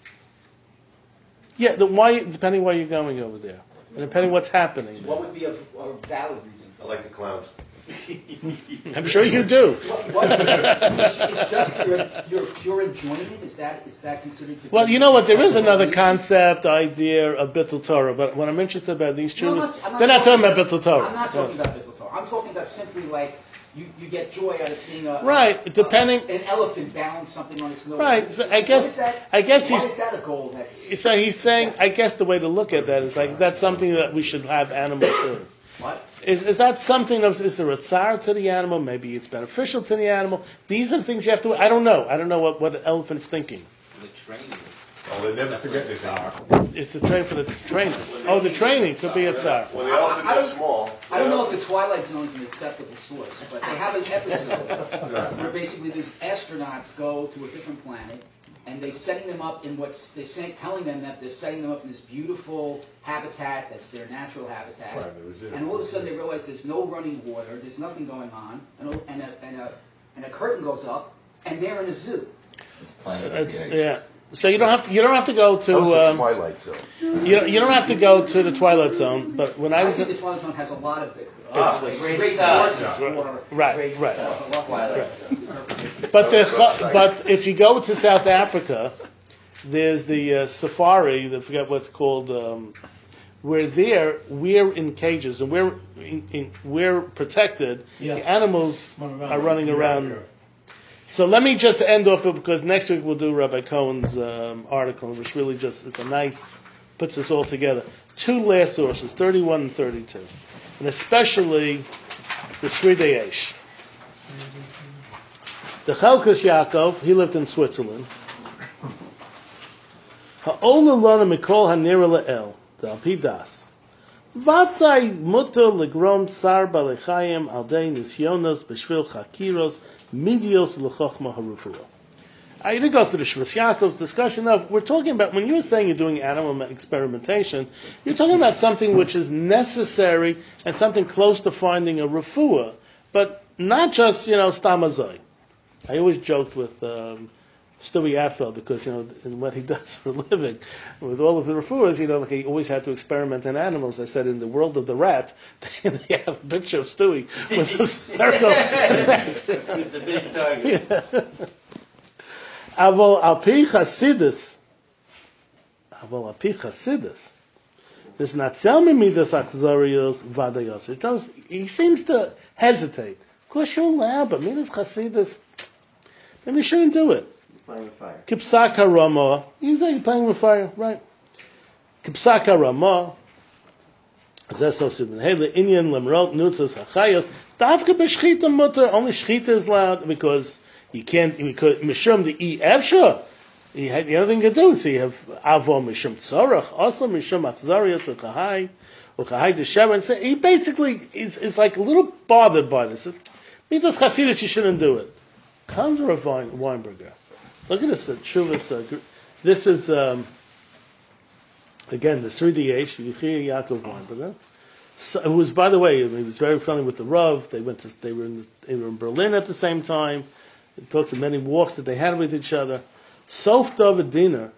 Yeah, why? Depending why you're going over there, and depending what's happening. What would be a valid reason? I like the clowns. I'm sure you do. It's just your pure enjoyment. Is that considered? To Well, you know what? There is another concept, idea of Bittul Torah, but what I'm interested about these children, they're not talking about Bittul Torah. I'm not talking about Bittul Torah. I'm talking about simply like. You get joy out of seeing an elephant balance something on its nose. Right. So I guess why he's. Is that a goal? So he's saying. I guess the way to look at that is like that's something that we should have animals do. What? Is that something? Is there a tsar to the animal? Maybe it's beneficial to the animal. These are the things you have to. I don't know. I don't know what the elephant's thinking. The training. Oh, they never forget anything. It's a train for the training. Oh, the training could be a tsar. When the elephants are small. I don't know if the Twilight Zone is an acceptable source, but they have an episode where basically these astronauts go to a different planet, and they're setting them up in telling them that they're setting them up in this beautiful habitat that's their natural habitat. Right, and all of a sudden they realize there's no running water, there's nothing going on, and a curtain goes up, and they're in a zoo. Yeah. So you don't have to go to That was the Twilight Zone. you don't have to go to the Twilight Zone. But when I I was think the Twilight Zone has a lot of it. It's Great stuff. sources for right. Twilight. But if you go to South Africa, there's the safari. I forget what's called. We're in cages and we're protected. Yeah. The animals are running around. So let me just end off it because next week we'll do Rabbi Cohen's article, which really puts us all together. Two last sources, 31 and 32, and especially the Shridei Eish. The Chelkas Yaakov, he lived in Switzerland. Ha'ola lana mikol hanira le'el, the Alpidas. Vatzai mutter legrom tsar balechayim aldei nisyonos b'shvil chakiros midios l'chochma harufuro. I didn't go through the Shvus Yaakov's discussion of, we're talking about, when you're saying you're doing animal experimentation, you're talking about something which is necessary and something close to finding a refuah, but not just, stamazoi. I always joked with Stewie Atfeld because, in what he does for a living, with all of the refuahs, like he always had to experiment on animals. I said, in the world of the rat, they have a picture of Stewie with a circle. With the big target. Yeah. Avol al pi Chasidus, this Natsel Midas Achzarios Vadayos. He seems to hesitate. Of course, you're allowed, but Midas Chasidus, maybe you shouldn't do it. Playing with fire. Kipsaka Rama, he's like playing with fire, right? Kipsaka Rama, Zeso Sidin Hele Inyan Lemrot Nutzas Hachayos, Davka B'Shchita Mutter, only Shchita is allowed because you can't, because Mishum the E Evsha, you have nothing to do, so you have Avo Mishum Tzorach, also Mishum Achzariot Uchahai Desheva, and so he basically is like a little bothered by this. Midas Chasidus, you shouldn't do it. Comes Rav Weinberger. Look at this, Shuvas. This is, again, the Shridei Eish, Yechiya Yaakov Weinberger. So, who was, by the way, he was very friendly with the Rav. They were in Berlin at the same time. He talks of many walks that they had with each other. Sof David Dina.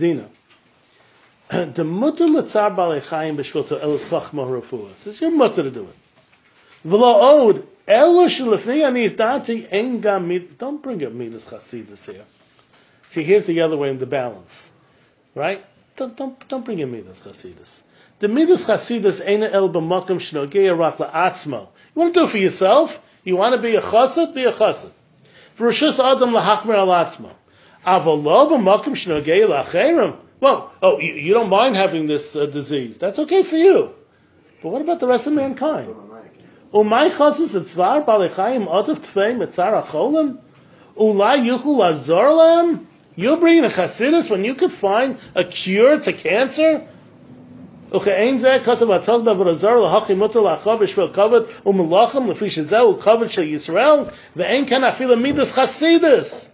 The mutter l'tzar balei chayim b'shvilto elis chachma refuah. Says you're mutter to do it. V'lo od elu shelifnei anis dati ein gam mid. Don't bring up midas chasidus here. See, here's the other way in the balance, right? Don't bring in midas chasidus. The midas chasidus eina el b'makom shnogei rak la'atzmo. You want to do it for yourself? You want to be a chassid? Be a chassid. V'rishus adam lahachmer al atzmo. Avolo b'makom shnogei la'acherim. Well, you don't mind having this disease. That's okay for you. But what about the rest of mankind? Umay chasis etzvar balechayim otav tfei metzar acholim? Ulai yuchul azor lam? You're bringing a chasidus when you could find a cure to cancer? Uchein zeh katav atog davar azor lahachi mutar lachav b'shvel kavod u'melachim lefi shezeh u'kavod shel Yisrael ve'ein kan afila midas chasidus.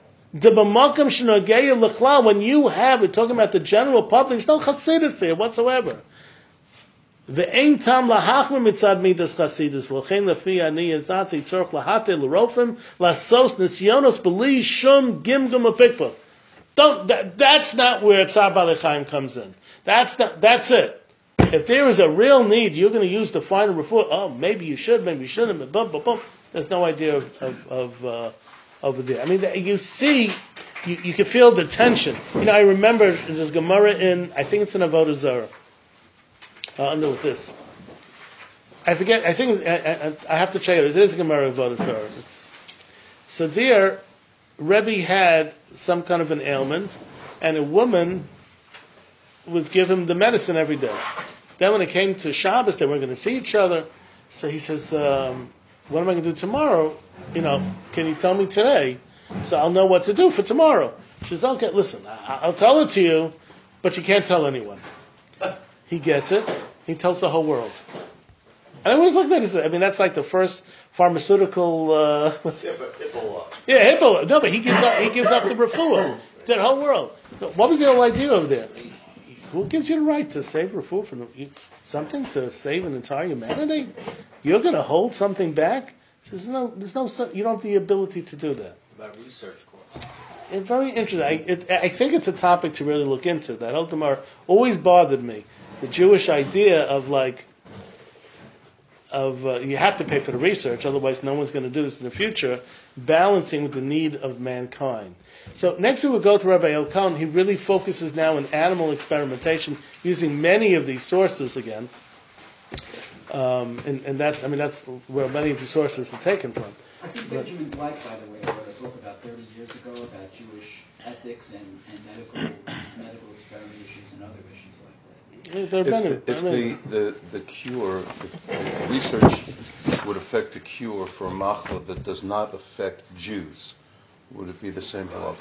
When you have, we're talking about the general public, there's no chasidus here whatsoever. Ve'ein tam lahachmer mitzad midas chasidus v'olchein lefi ani yazatzi tzorch lahate l'rofim lasos nisyonos b'li shum gimgum apikpa. That's not where Tzar Balei Chaim comes in. That's it. If there is a real need, you're going to use the final refuah. Oh, maybe you should, maybe you shouldn't. But boom, boom, boom. There's no idea of over there. I mean, you see, you can feel the tension. I remember there's Gemara I think it's in Avodah Zarah. I'll end with this. I forget, I think, I have to check it. It is a Gemara Avodah Zarah. So there, Rebbe had some kind of an ailment, and a woman was giving him the medicine every day. Then when it came to Shabbos, they weren't going to see each other. So he says, what am I going to do tomorrow? Can you tell me today? So I'll know what to do for tomorrow. She says, okay, listen, I'll tell it to you, but you can't tell anyone. He gets it. He tells the whole world. And I always looked at it. I mean, that's like the first pharmaceutical. Hippola. Yeah, Hippola. No, but he gives up the refuah to the whole world. What was the whole idea over there? Who gives you the right to save refuah from something to save an entire humanity? You're going to hold something back? There's no. You don't have the ability to do that. About research course. It's very interesting. I think it's a topic to really look into. That whole Gemara always bothered me. The Jewish idea of you have to pay for the research, otherwise no one's going to do this in the future, balancing with the need of mankind. So next we will go to Rabbi Elkan. He really focuses now on animal experimentation using many of these sources again. And that's where many of the sources are taken from. I think Benjamin Black, by the way, wrote a book about 30 years ago about Jewish ethics and medical experimentations and other issues like that. If the cure, if research would affect a cure for a machla that does not affect Jews, would it be the same halacha?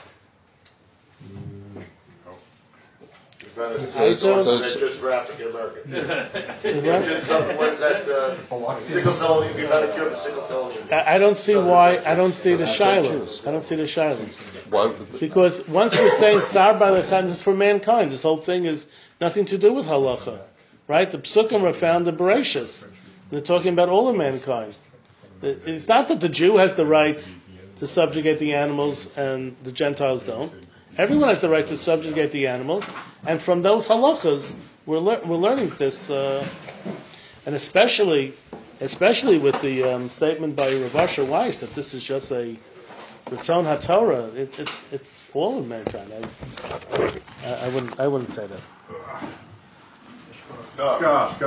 They just for African American. What is that? Sickle cell anemia. You've had a cure for sickle cell anemia. I don't see why. I don't see the shiloh. I don't see the shiloh. Why? Because once we're saying tsar b'lechan is for mankind, this whole thing is nothing to do with halacha, right? The psukim are found in Bereshis. They're talking about all of mankind. It's not that the Jew has the right to subjugate the animals and the Gentiles don't. Everyone has the right to subjugate the animals, and from those halachas, we're learning this, and especially with the statement by Rav Asher Weiss that this is just a Ritzon HaTorah. It's all of mankind. I wouldn't say that. Gosh.